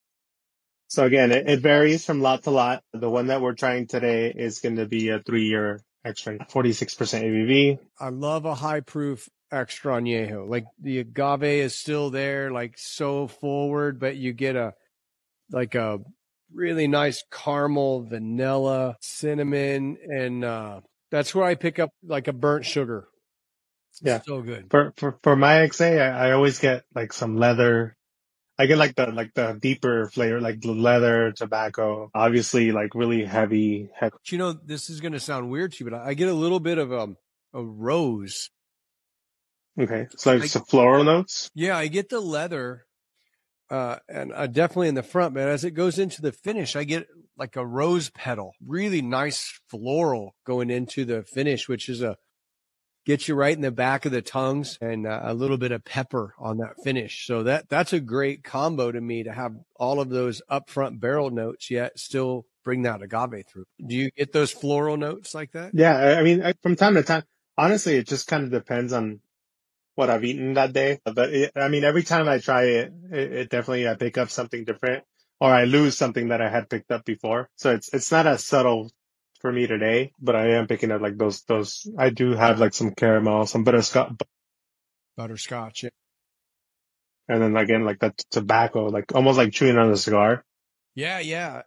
So again, it, it varies from lot to lot. The one that we're trying today is going to be a three-year extra, forty-six percent A B V. I love a high proof extra añejo. Like the agave is still there, like so forward, but you get a like a really nice caramel, vanilla, cinnamon, and uh, that's where I pick up like a burnt sugar. Yeah. So good. For for for my X A, I, I always get like some leather. I get like the like the deeper flavor, like the leather, tobacco. Obviously, like really heavy. heavy. You know, this is going to sound weird to you, but I get a little bit of um, a rose. Okay, so like I, some floral notes. yeah, I get the leather, uh, and uh, definitely in the front, but as it goes into the finish, I get like a rose petal, really nice floral going into the finish, which is a gets you right in the back of the tongues and uh, a little bit of pepper on that finish. So that that's a great combo to me to have all of those upfront barrel notes yet still bring that agave through. Do you get those floral notes like that? Yeah, I I mean, I- from time to time. Honestly, it just kind of depends on what I've eaten that day. But it, I mean, every time I try it, it, it definitely I pick up something different, or I lose something that I had picked up before. So it's it's not as subtle for me today, but I am picking up like those those. I do have like some caramel, some butterscotch, Butterscotch. Yeah. and then again like that tobacco, like almost like chewing on a cigar. Yeah, yeah.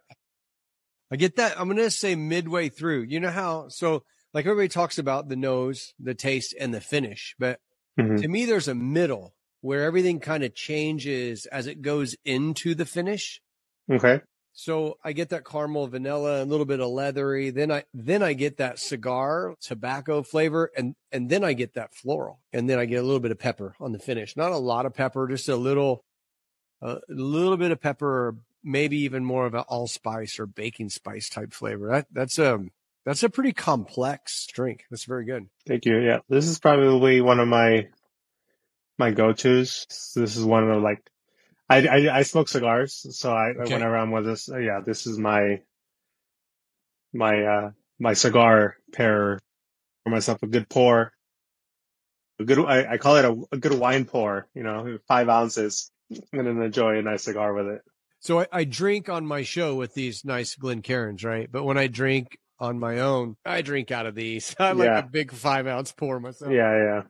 I get that. I'm going to say midway through. You know how, so like everybody talks about the nose, the taste, and the finish. But hmm to me, there's a middle where everything kind of changes as it goes into the finish. Okay. So I get that caramel, vanilla, a little bit of leathery. Then I then I get that cigar tobacco flavor, and and then I get that floral, and then I get a little bit of pepper on the finish. Not a lot of pepper, just a little, a little bit of pepper, or maybe even more of an allspice or baking spice type flavor. That that's a that's a pretty complex drink. That's very good. Thank you. Yeah, this is probably one of my my go-tos. This is one of like I I, I smoke cigars, so I Okay. whenever I'm with this, yeah, this is my my uh my cigar pair for myself. A good pour, a good I, I call it a, a good wine pour. You know, five ounces, and then enjoy a nice cigar with it. So I, I drink on my show with these nice Glencairns, right? But when I drink on my own, I drink out of these. I like Yeah, a big five ounce pour myself. yeah, yeah.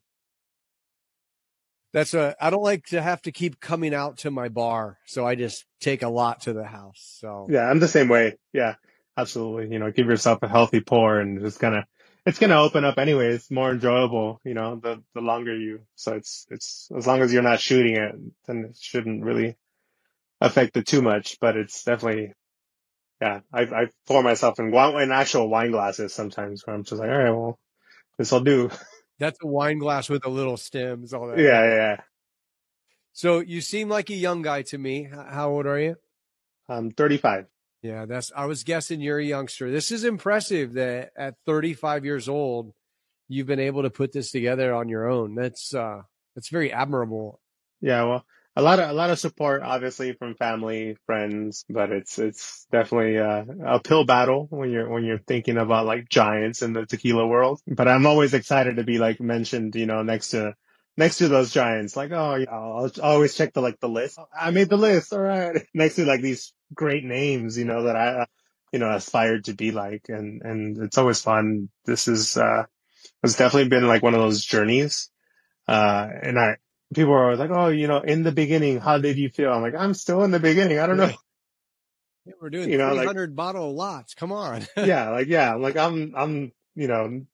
That's a, I don't like to have to keep coming out to my bar. So I just take a lot to the house. So Yeah, I'm the same way. Yeah, absolutely. You know, give yourself a healthy pour, and it's gonna it's gonna open up anyway. It's more enjoyable. You know, the the longer you. So it's it's as long as you're not shooting it, then it shouldn't really affect it too much, but it's definitely, yeah, I, I pour myself in, in actual wine glasses sometimes where I'm just like, all right, well, this will do. That's a wine glass with a little stem. Is all that. Yeah, yeah, yeah. So you seem like a young guy to me. How old are you? I'm thirty-five. Yeah, that's, I was guessing you're a youngster. This is impressive that at thirty-five years old, you've been able to put this together on your own. That's, uh, that's very admirable. Yeah, well, a lot of a lot of support, obviously, from family, friends, but it's it's definitely a uphill battle when you're when you're thinking about like giants in the tequila world. But I'm always excited to be like mentioned, you know, next to next to those giants. Like, oh, yeah, I'll, I'll always check the like the list. I made the list, all right. Next to like these great names, you know, that I, you know, aspired to be like, and and it's always fun. This is uh, it's definitely been like one of those journeys. Uh, and I, people are always like, oh, you know, in the beginning, how did you feel? I'm like, I'm still in the beginning. I don't know. Yeah, we're doing You know, three hundred like, bottle lots. Come on. yeah, like, yeah, like I'm, I'm, you know,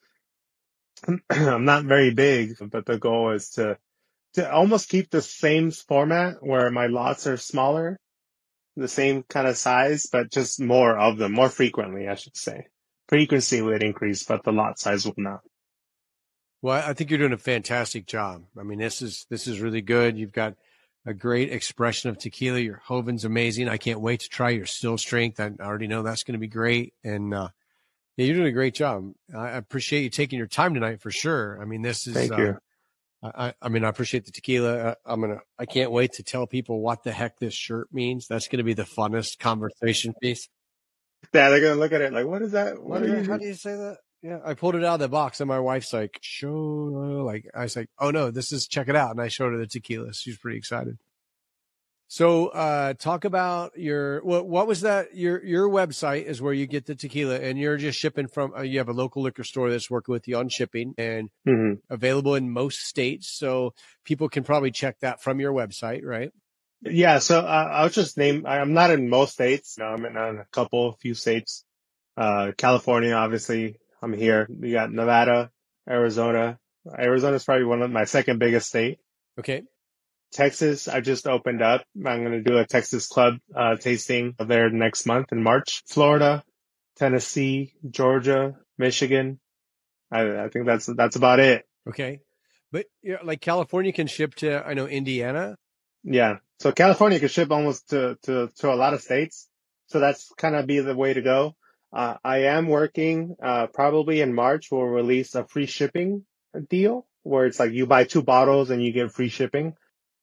I'm not very big, but the goal is to, to almost keep the same format where my lots are smaller, the same kind of size, but just more of them, more frequently, I should say. Frequency would increase, but the lot size will not. Well, I think you're doing a fantastic job. I mean, this is this is really good. You've got a great expression of tequila. Your Joven's amazing. I can't wait to try your still strength. I already know that's going to be great. And uh, yeah, you're doing a great job. I appreciate you taking your time tonight for sure. I mean, this is. Thank uh, you. I, I mean, I appreciate the tequila. I, I'm gonna. I can't wait to tell people what the heck this shirt means. That's going to be the funnest conversation piece. Yeah, they're gonna look at it like, what is that? What, What are is you? that? How do you say that? Yeah, I pulled it out of the box, and my wife's like, "Show," like I was like, "Oh no, this is check it out," and I showed her the tequila. She's pretty excited. So, uh, talk about your what? What was that? Your your website is where you get the tequila, and you're just shipping from. Uh, you have a local liquor store that's working with you on shipping, and Mm-hmm. available in most states. So people can probably check that from your website, right? Yeah, so uh, I'll just name. I'm not in most states. No, I'm in a couple, few states. Uh, California, obviously, I'm here. We got Nevada, Arizona. Arizona is probably one of my second biggest state. Okay. Texas, I just opened up. I'm going to do a Texas club uh, tasting there next month in March. Florida, Tennessee, Georgia, Michigan. I, I think that's that's about it. Okay. But yeah, like California can ship to, I know, Indiana. Yeah. So California can ship almost to, to, to a lot of states. So that's kind of be the way to go. Uh, I am working, uh, probably in March, we'll release a free shipping deal where it's like you buy two bottles and you get free shipping.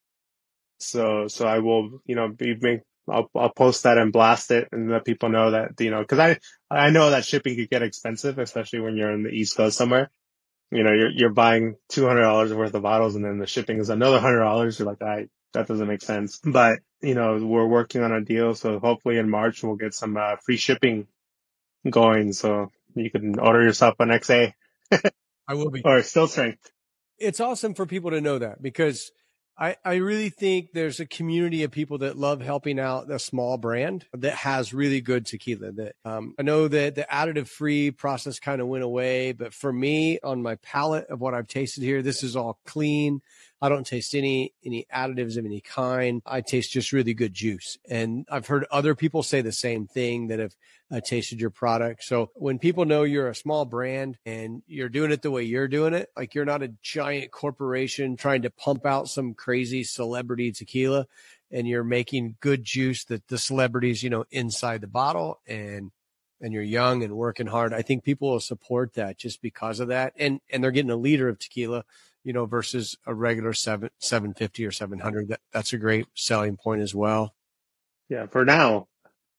So, so I will, you know, be, make, I'll, I'll post that and blast it and let people know that, you know, cause I, I know that shipping could get expensive, especially when you're in the East Coast somewhere. You know, you're, you're buying two hundred dollars worth of bottles and then the shipping is another one hundred dollars. You're like, I, that doesn't make sense. But, you know, we're working on a deal. So hopefully in March, we'll get some uh, free shipping going. So you can order yourself an X A. I will be. Or still strength. It's awesome for people to know that because I, I really think there's a community of people that love helping out a small brand that has really good tequila. That um, I know that the additive free process kind of went away, but for me, on my palate of what I've tasted here, this is all clean. I don't taste any any additives of any kind. I taste just really good juice. And I've heard other people say the same thing that have uh, tasted your product. So when people know you're a small brand and you're doing it the way you're doing it, like you're not a giant corporation trying to pump out some crazy celebrity tequila, and you're making good juice that the celebrities, you know, inside the bottle, and and you're young and working hard, I think people will support that just because of that. And and they're getting a liter of tequila, you know, versus a regular seven seven fifty or seven hundred. That that's a great selling point as well. Yeah, for now.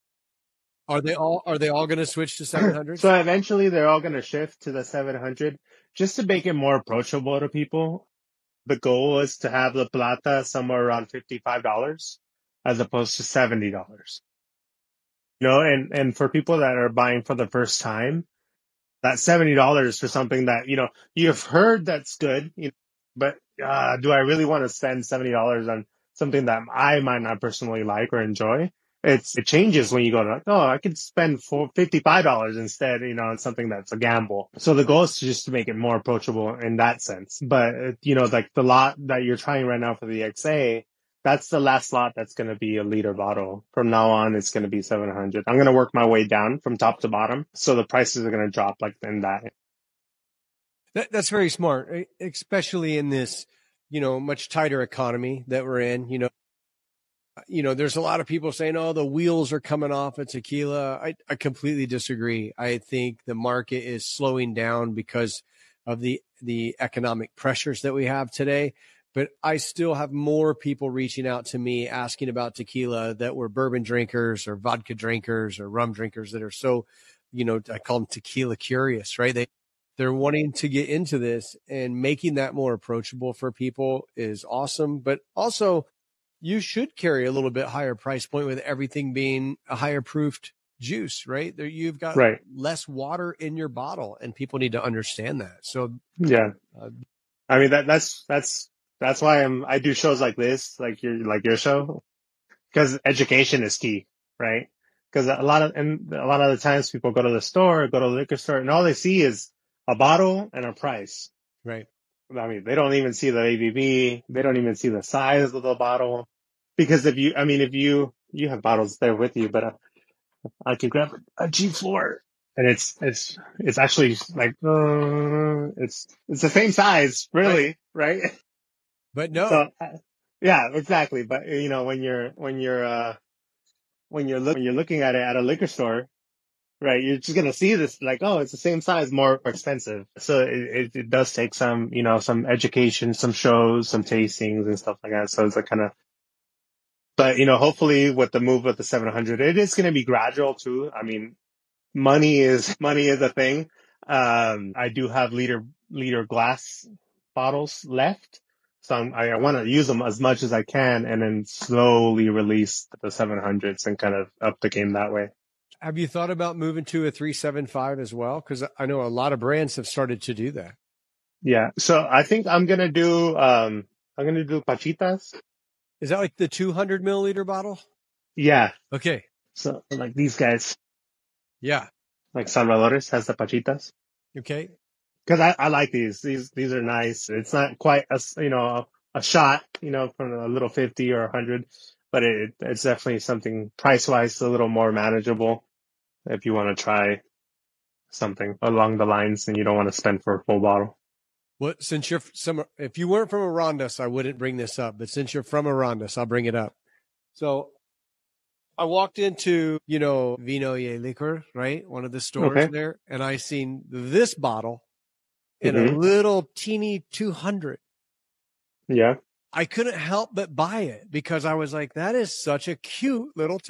Are they all are they all going to switch to seven hundred? So eventually they're all going to shift to the seven hundred just to make it more approachable to people. The goal is to have the Plata somewhere around fifty-five dollars as opposed to seventy dollars. You know, and, and for people that are buying for the first time, that seventy dollars for something that, you know, you've heard that's good, you know, but uh, do I really want to spend seventy dollars on something that I might not personally like or enjoy? It's, it changes when you go to, like, oh, I could spend for fifty-five dollars instead, you know, on something that's a gamble. So the goal is to just to make it more approachable in that sense. But, you know, like the lot that you're trying right now for the X A, that's the last slot that's going to be a liter bottle. From now on, it's going to be seven hundred. I'm going to work my way down from top to bottom. So the prices are going to drop like in that. that. That's very smart, e- especially in this, you know, much tighter economy that we're in. You know, you know, there's a lot of people saying, oh, the wheels are coming off of tequila. I, I completely disagree. I think the market is slowing down because of the, the economic pressures that we have today. But I still have more people reaching out to me asking about tequila that were bourbon drinkers or vodka drinkers or rum drinkers that are so, you know, I call them tequila curious, right? They, they're wanting to get into this, and making that more approachable for people is awesome. But also, you should carry a little bit higher price point with everything being a higher proofed juice, right? There, you've got Right. less water in your bottle, and people need to understand that. So, Yeah. uh, I mean, that, that's, that's, that's why I'm, I do shows like this, like your, like your show, because education is key, right? Because a lot of, and a lot of the times people go to the store, go to the liquor store, and all they see is a bottle and a price. right. I mean, they don't even see the A B V. They don't even see the size of the bottle. Because if you, I mean, if you, you have bottles there with you, but uh, I could grab a G four, and it's, it's, it's actually like, uh, it's, it's the same size, really, right? But no, So, uh, yeah, exactly. But you know, when you're, when you're, uh, when you're look, when you're looking at it at a liquor store, right, you're just gonna see this like, oh, it's the same size, more expensive. So it, it, it does take some, you know, some education, some shows, some tastings and stuff like that. So it's a kind of, but you know, hopefully with the move of the seven hundred, it is gonna be gradual too. I mean, money is money is a thing. Um, I do have liter liter glass bottles left, so I'm, I, I want to use them as much as I can, and then slowly release the seven hundreds and kind of up the game that way. have you thought about moving to a three seventy-five as well? Because I know a lot of brands have started to do that. Yeah, so I think I'm gonna do um I'm gonna do pachitas. Is that like the two hundred milliliter bottle? Yeah, Okay. so like these guys, Yeah. like Salvadores has the pachitas. Okay. Because I, I like these. These these are nice. It's not quite a s- you know a, a shot, you know, from a little fifty or a hundred, but it it's definitely something price wise a little more manageable if you want to try something along the lines and you don't want to spend for a full bottle. Well, since you're some, if you weren't from Arandas, I wouldn't bring this up. But since you're from Arandas, I'll bring it up. So I walked into, you know, Vino y Licor, right? One of the stores Okay. there, and I seen this bottle in a Mhm. little teeny two hundred. Yeah. I couldn't help but buy it because I was like, that is such a cute little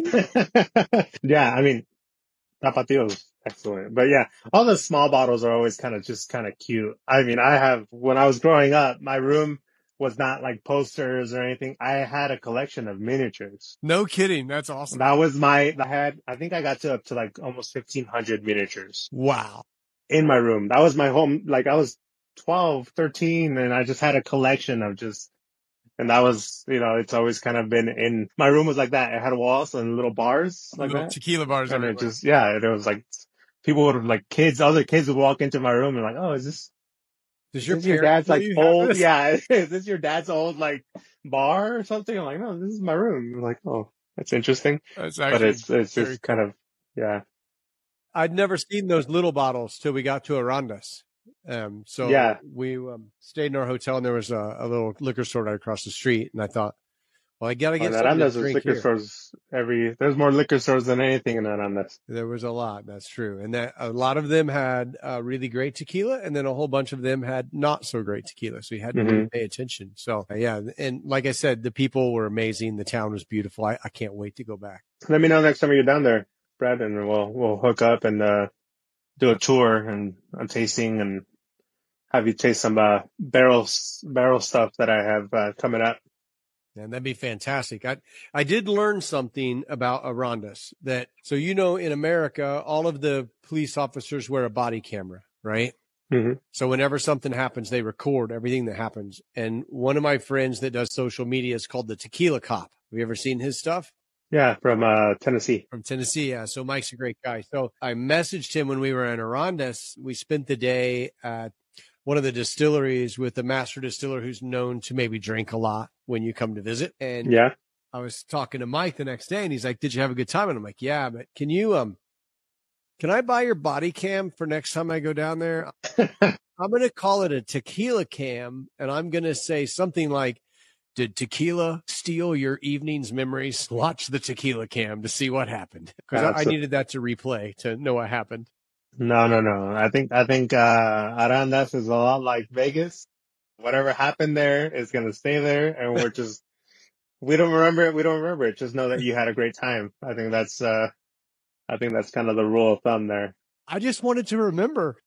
Tapatio. Yeah, I mean, Tapatio is excellent. But yeah, all the small bottles are always kind of just kind of cute. I mean, I have, when I was growing up, my room was not like posters or anything. I had a collection of miniatures. No kidding. That's awesome. That was my, I had, I think I got to up to like almost fifteen hundred miniatures Wow. in my room. That was my home. Like I was twelve, thirteen, and I just had a collection of just, and that was, you know, it's always kind of been in, my room was like that. It had walls and little bars like Little that. tequila bars And it everywhere. just, yeah, it was like, people would like kids, other kids would walk into my room and like, oh, is this, Does is your, this your parents dad's let like you have old? this? Yeah. Is this your dad's old like bar or something? I'm like, no, this is my room. I'm like, oh, that's interesting. That's But actually it's, it's very just kind of, yeah. I'd never seen those little bottles till we got to Arandas. Um, so Yeah. we um, stayed in our hotel, and there was a, a little liquor store right across the street. And I thought, well, I got to Oh, get in something to Arandas, there's drink liquor here. stores every, there's more liquor stores than anything in Arandas. There was a lot. That's true. And that a lot of them had uh, really great tequila, and then a whole bunch of them had not so great tequila. So you had to really Mhm. pay attention. So uh, yeah. And like I said, the people were amazing. The town was beautiful. I, I can't wait to go back. Let me know next time you're down there, Brad, and we'll, we'll hook up and, uh, do a tour and a tasting and have you taste some, uh, barrel, barrel stuff that I have, uh, coming up. And that'd be fantastic. I I did learn something about Arandas that, so, you know, in America, all of the police officers wear a body camera, right? Mhm. So whenever something happens, they record everything that happens. And one of my friends that does social media is called the Tequila Cop. Have you ever seen his stuff? Yeah, from, uh, Tennessee. From Tennessee. Yeah. So Mike's a great guy. So I messaged him when we were in Arandas. We spent the day at one of the distilleries with the master distiller who's known to maybe drink a lot when you come to visit. And Yeah. I was talking to Mike the next day and he's like, did you have a good time? And I'm like, yeah, but can you, um, can I buy your body cam for next time I go down there? I'm going to call it a tequila cam. And I'm going to say something like, did tequila steal your evening's memories? Watch the tequila cam to see what happened. Because I, I needed that to replay to know what happened. No, no, no. I think, I think, uh, Arandas is a lot like Vegas. Whatever happened there is going to stay there. And we're just, we don't remember it. We don't remember it. Just know that you had a great time. I think that's, uh, I think that's kind of the rule of thumb there. I just wanted to remember.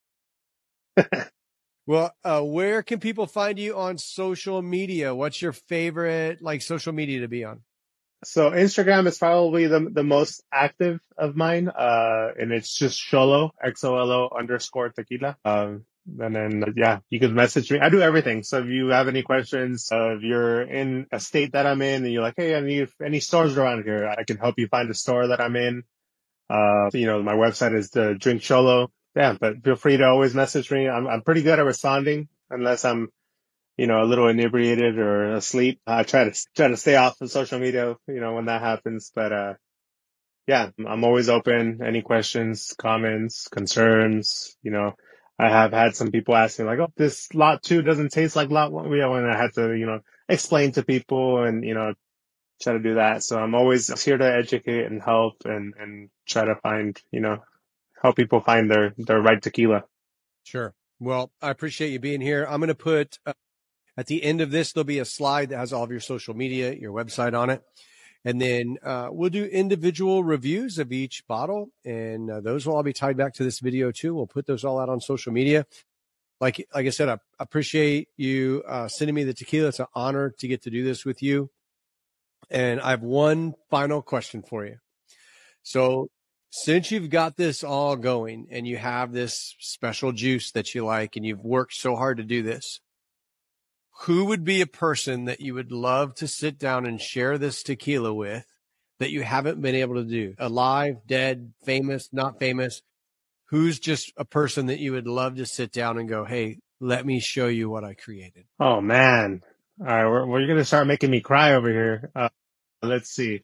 Well, uh, where can people find you on social media? What's your favorite like social media to be on? So Instagram is probably the the most active of mine, uh, and it's just Xolo, X O L O underscore tequila. Um, and then, uh, yeah, you can message me. I do everything. So if you have any questions, uh, if you're in a state that I'm in and you're like, hey, I need any stores around here, I can help you find a store that I'm in. Uh, you know, my website is the Drink Xolo. Yeah, but feel free to always message me. I'm, I'm pretty good at responding unless I'm, you know, a little inebriated or asleep. I try to, try to stay off of social media, you know, when that happens. But, uh, yeah, I'm always open. Any questions, comments, concerns, you know, I have had some people ask me like, oh, this lot two doesn't taste like lot one. Yeah, when I had to, you know, explain to people and, you know, try to do that. So I'm always here to educate and help and, and try to find, you know, help people find their, their right tequila. Sure. Well, I appreciate you being here. I'm going to put uh, at the end of this, there'll be a slide that has all of your social media, your website on it. And then uh, we'll do individual reviews of each bottle. And uh, those will all be tied back to this video too. We'll put those all out on social media. Like, like I said, I appreciate you uh, sending me the tequila. It's an honor to get to do this with you. And I have one final question for you. So since you've got this all going and you have this special juice that you like and you've worked so hard to do this, who would be a person that you would love to sit down and share this tequila with that you haven't been able to do? Alive, dead, famous, not famous? Who's just a person that you would love to sit down and go, hey, let me show you what I created? Oh, man. All right, we're, we're going to start making me cry over here. Uh, let's see.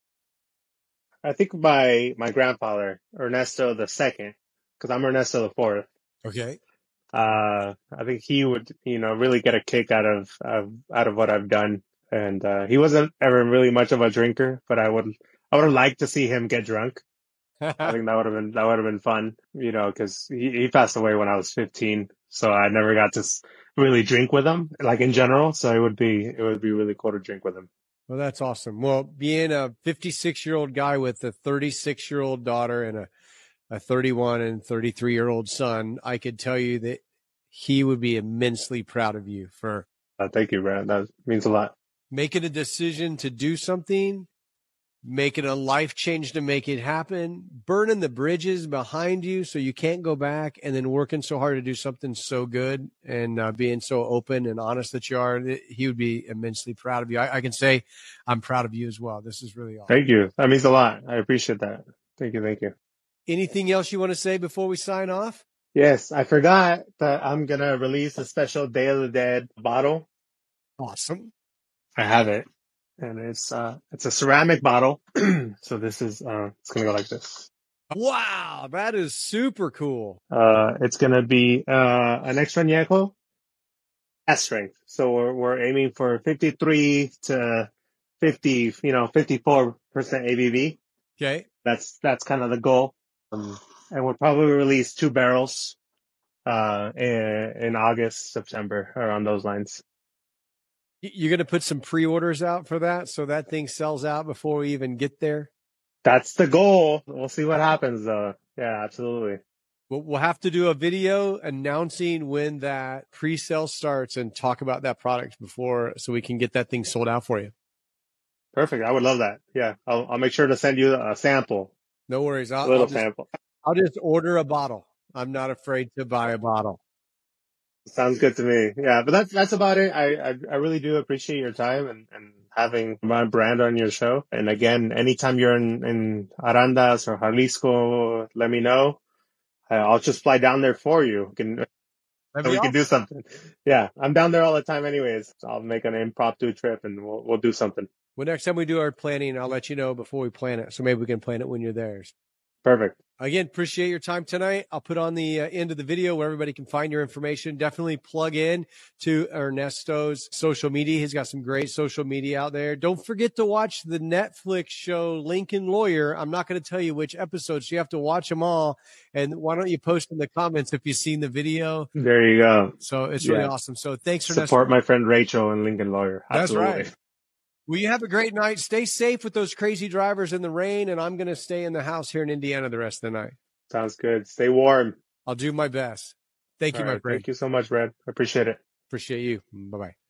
I think my my grandfather, Ernesto the second, because I'm Ernesto the fourth. Okay. Uh, I think he would, you know, really get a kick out of, of out of what I've done. And uh, he wasn't ever really much of a drinker, but I would I would have liked to see him get drunk. I think that would have been that would have been fun, you know, because he, he passed away when I was fifteen, so I never got to really drink with him, like in general. So it would be it would be really cool to drink with him. Well, that's awesome. Well, being a fifty-six-year-old guy with a thirty-six-year-old daughter and a, a thirty-one and thirty-three-year-old son, I could tell you that he would be immensely proud of you for uh, thank you, Brad. That means a lot. Making a decision to do something, making a life change to make it happen, burning the bridges behind you so you can't go back, and then working so hard to do something so good and uh, being so open and honest that you are. He would be immensely proud of you. I, I can say I'm proud of you as well. This is really awesome. Thank you. That means a lot. I appreciate that. Thank you. Thank you. Anything else you want to say before we sign off? Yes, I forgot that I'm going to release a special Day of the Dead bottle. Awesome. I have it. And it's uh it's a ceramic bottle. So this is uh it's gonna go like this. Wow, that is super cool. Uh it's gonna be uh an extra añejo S strength. So we're we're aiming for fifty-three to fifty, you know, fifty-four percent A B V. Okay. That's that's kind of the goal. Um, and we'll probably release two barrels uh in, in August, September, around those lines. You're going to put some pre-orders out for that so that thing sells out before we even get there? That's the goal. We'll see what happens, though. Yeah, absolutely. We'll, we'll have to do a video announcing when that pre-sale starts and talk about that product before so we can get that thing sold out for you. Perfect. I would love that. Yeah, I'll, I'll make sure to send you a sample. No worries. I'll, a little I'll just, sample. I'll just order a bottle. I'm not afraid to buy a bottle. Sounds good to me. Yeah, but that's that's about it. I I, I really do appreciate your time and, and having my brand on your show. And again, anytime you're in, in Arandas or Jalisco, let me know. I'll just fly down there for you. You can That'd so be we can do awesome. something. Yeah, I'm down there all the time, anyways. So I'll make an impromptu trip and we'll we'll do something. Well, next time we do our planning, I'll let you know before we plan it. So maybe we can plan it when you're there. Perfect. Again, appreciate your time tonight. I'll put on the uh, end of the video where everybody can find your information. Definitely plug in to Ernesto's social media. He's got some great social media out there. Don't forget to watch the Netflix show Lincoln Lawyer. I'm not going to tell you which episodes. You have to watch them all. And why don't you post in the comments if you've seen the video? There you go. So it's really Yeah. awesome. So thanks, Ernesto. Support my friend Rachel and Lincoln Lawyer. That's Absolutely. right. Well, you have a great night. Stay safe with those crazy drivers in the rain, and I'm going to stay in the house here in Indiana the rest of the night. Sounds good. Stay warm. I'll do my best. Thank you, All my right. friend. Thank you so much, Brad. I appreciate it. Appreciate you. Bye-bye.